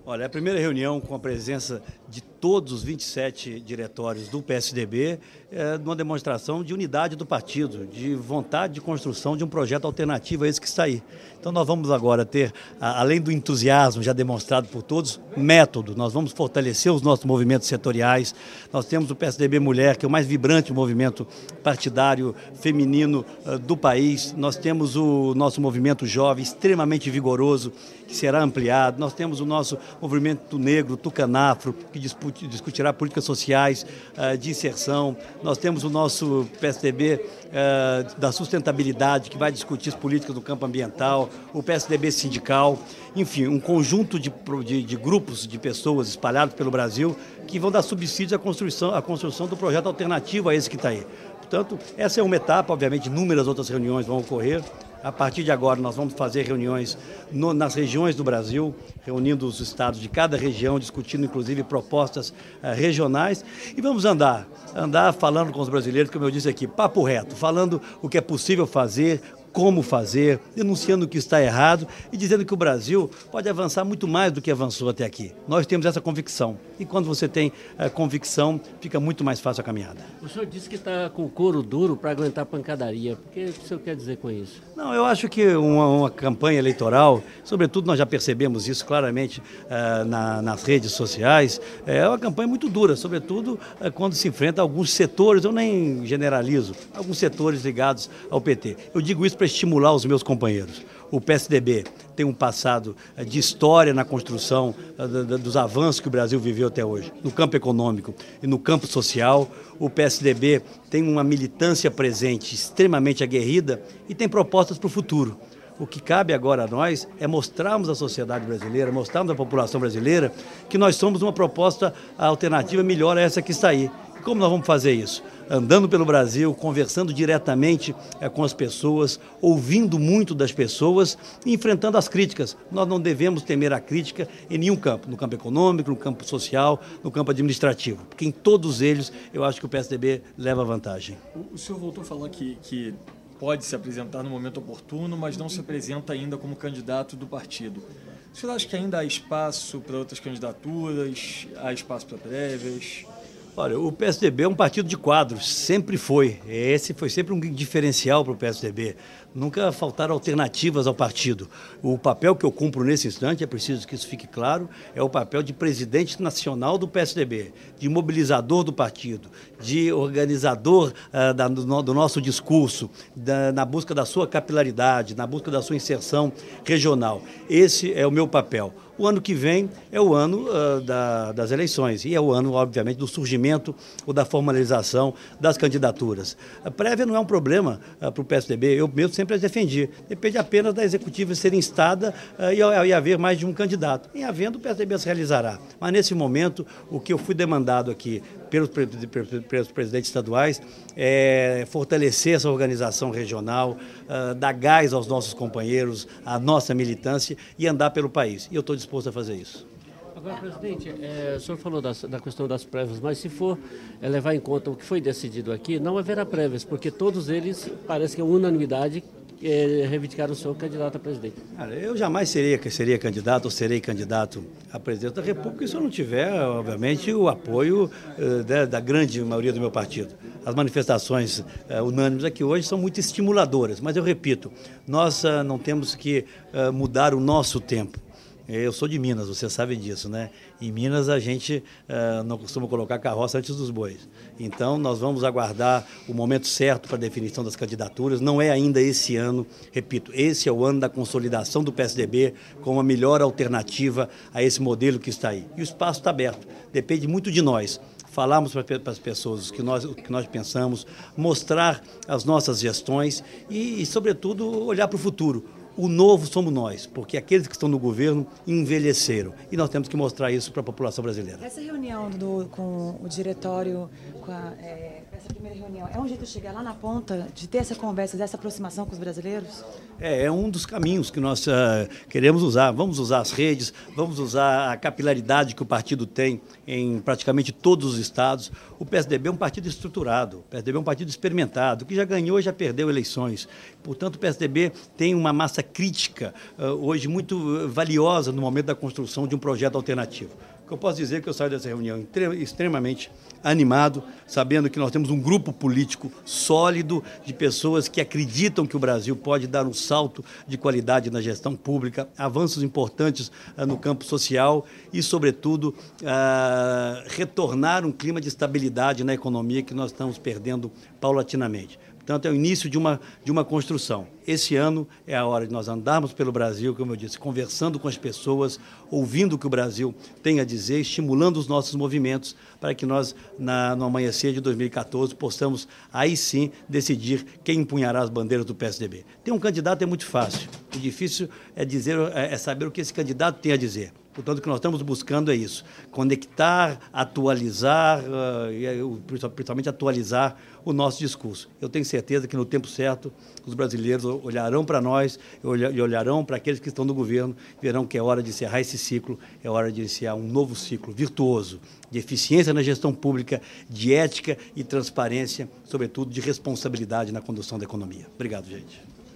Olha, a primeira reunião com a presença de todos os 27 diretórios do PSDB é uma demonstração de unidade do partido, de vontade de construção de um projeto alternativo a esse que está aí. Então nós vamos agora ter, além do entusiasmo já demonstrado por todos, método. Nós vamos fortalecer os nossos movimentos setoriais. Nós temos o PSDB Mulher, que é o mais vibrante movimento partidário feminino do país. Nós temos o nosso movimento jovem, extremamente vigoroso, que será ampliado. Nós temos o nosso movimento negro, Tucanafro, que discutirá políticas sociais de inserção. Nós temos o nosso PSDB da sustentabilidade, que vai discutir as políticas do campo ambiental, o PSDB sindical, enfim, um conjunto de grupos de pessoas espalhados pelo Brasil que vão dar subsídio à construção do projeto alternativo a esse que está aí. Portanto, essa é uma etapa, obviamente, inúmeras outras reuniões vão ocorrer. A partir de agora, nós vamos fazer reuniões nas regiões do Brasil, reunindo os estados de cada região, discutindo, inclusive, propostas regionais. E vamos andar falando com os brasileiros, como eu disse aqui, papo reto, falando o que é possível fazer, como fazer, denunciando o que está errado e dizendo que o Brasil pode avançar muito mais do que avançou até aqui. Nós temos essa convicção. E quando você tem convicção, fica muito mais fácil a caminhada. O senhor disse que está com o couro duro para aguentar pancadaria. O que o senhor quer dizer com isso? Não, eu acho que uma campanha eleitoral, sobretudo nós já percebemos isso claramente nas redes sociais, é uma campanha muito dura, sobretudo quando se enfrenta alguns setores, eu nem generalizo, alguns setores ligados ao PT. Eu digo isso para estimular os meus companheiros. O PSDB tem um passado de história na construção dos avanços que o Brasil viveu até hoje, no campo econômico e no campo social. O PSDB tem uma militância presente extremamente aguerrida e tem propostas para o futuro. O que cabe agora a nós é mostrarmos à sociedade brasileira, mostrarmos à população brasileira que nós somos uma proposta alternativa melhor a essa que está aí. E como nós vamos fazer isso? Andando pelo Brasil, conversando diretamente com as pessoas, ouvindo muito das pessoas e enfrentando as críticas. Nós não devemos temer a crítica em nenhum campo, no campo econômico, no campo social, no campo administrativo, porque em todos eles eu acho que o PSDB leva vantagem. O senhor voltou a falar que pode se apresentar no momento oportuno, mas não se apresenta ainda como candidato do partido. O senhor acha que ainda há espaço para outras candidaturas, há espaço para prévias? Olha, o PSDB é um partido de quadros, sempre foi. Esse foi sempre um diferencial para o PSDB. Nunca faltaram alternativas ao partido. O papel que eu cumpro nesse instante, é preciso que isso fique claro, é o papel de presidente nacional do PSDB, de mobilizador do partido, de organizador do nosso discurso, na busca da sua capilaridade, na busca da sua inserção regional. Esse é o meu papel. O ano que vem é o ano das eleições e é o ano, obviamente, do surgimento ou da formalização das candidaturas. A prévia não é um problema para o PSDB, eu mesmo sempre as defendi. Depende apenas da executiva ser instada e haver mais de um candidato. Em havendo, o PSDB se realizará. Mas, nesse momento, o que eu fui demandado aqui pelos presidentes estaduais é fortalecer essa organização regional, dar gás aos nossos companheiros, à nossa militância e andar pelo país. E eu estou disposto a fazer isso. Agora, presidente, o senhor falou da questão das prévias, mas se for levar em conta o que foi decidido aqui, não haverá prévias, porque todos eles, parece que é unanimidade, reivindicaram o senhor candidato a presidente. Eu jamais seria candidato ou serei candidato a presidente da República se eu não tiver, obviamente, o apoio da grande maioria do meu partido. As manifestações unânimes aqui hoje são muito estimuladoras, mas eu repito, nós não temos que mudar o nosso tempo. Eu sou de Minas, você sabe disso, né? Em Minas a gente não costuma colocar carroça antes dos bois. Então nós vamos aguardar o momento certo para a definição das candidaturas. Não é ainda esse ano, repito, esse é o ano da consolidação do PSDB como a melhor alternativa a esse modelo que está aí. E o espaço está aberto, depende muito de nós. Falarmos para as pessoas o que nós pensamos, mostrar as nossas gestões e, sobretudo, olhar para o futuro. O novo somos nós, porque aqueles que estão no governo envelheceram. E nós temos que mostrar isso para a população brasileira. Essa reunião com o diretório, essa primeira reunião, é um jeito de chegar lá na ponta, de ter essa conversa, essa aproximação com os brasileiros? É um dos caminhos que nós queremos usar. Vamos usar as redes, vamos usar a capilaridade que o partido tem em praticamente todos os estados. O PSDB é um partido estruturado, o PSDB é um partido experimentado, que já ganhou e já perdeu eleições. Portanto, o PSDB tem uma massa crítica, hoje muito valiosa no momento da construção de um projeto alternativo. Eu posso dizer que eu saio dessa reunião extremamente animado, sabendo que nós temos um grupo político sólido de pessoas que acreditam que o Brasil pode dar um salto de qualidade na gestão pública, avanços importantes no campo social e, sobretudo, retornar um clima de estabilidade na economia que nós estamos perdendo paulatinamente. Portanto, é o início de uma construção. Esse ano é a hora de nós andarmos pelo Brasil, como eu disse, conversando com as pessoas, ouvindo o que o Brasil tem a dizer, estimulando os nossos movimentos, para que nós, no amanhecer de 2014, possamos, aí sim, decidir quem empunhará as bandeiras do PSDB. Ter um candidato é muito fácil. O difícil é saber o que esse candidato tem a dizer. Portanto, o que nós estamos buscando é isso, conectar, atualizar, principalmente atualizar o nosso discurso. Eu tenho certeza que no tempo certo os brasileiros olharão para nós e olharão para aqueles que estão no governo e verão que é hora de encerrar esse ciclo, é hora de iniciar um novo ciclo virtuoso, de eficiência na gestão pública, de ética e transparência, sobretudo de responsabilidade na condução da economia. Obrigado, gente.